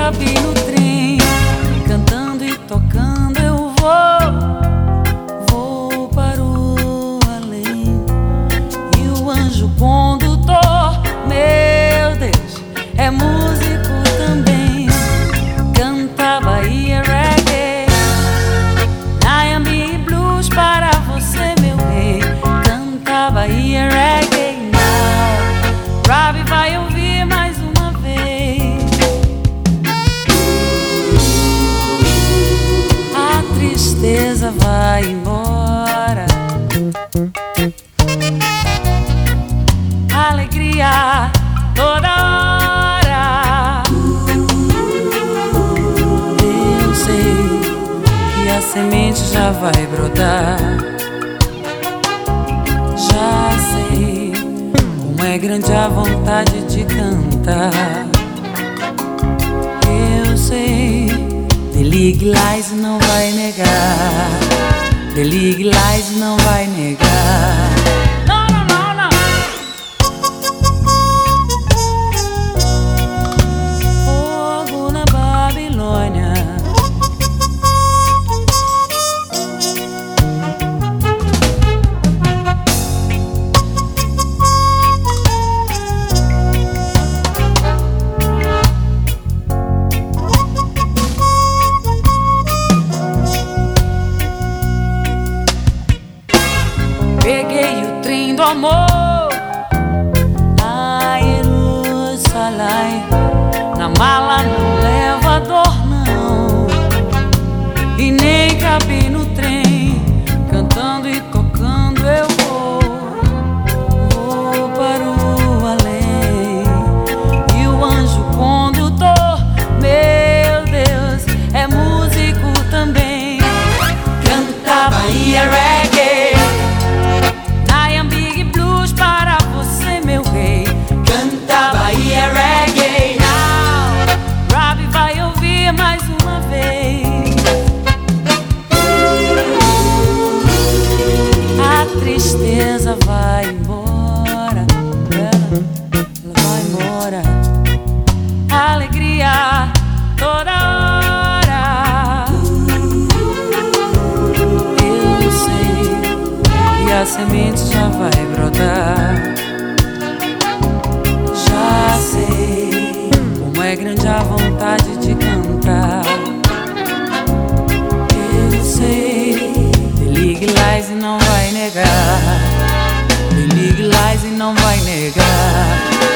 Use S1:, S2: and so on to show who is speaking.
S1: cabe no trem. Cantando e tocando eu vou para o além. E o anjo condutor, meu Deus, é músico também. Canta Bahia Reggae, R&B Blues para você, meu rei. Canta Bahia Reggae now. Robbie vai ouvir mais uma vez. A tristeza vai embora, alegria toda hora. Eu sei que a semente já vai brotar. Já sei como é grande a vontade de cantar. Eu sei, The League Lies não vai negar. The League Lies não vai negar. Não, não, não, não. Fogo na Babilônia. Peguei o trem do amor a Jerusalém. Na mala não leva dor não, e nem cabe no trem. Cantando e tocando eu vou para o além. E o anjo condutor, meu Deus, é músico também. Canta Bahia Reggae, Reggae now. Robbie vai ouvir mais uma vez. A tristeza vai embora, ela vai embora. A alegria toda hora. Eu sei que a semente já vai brotar. Já sei como é grande a vontade de cantar. Eu sei, The League Lies e não vai negar. The League Lies e não vai negar.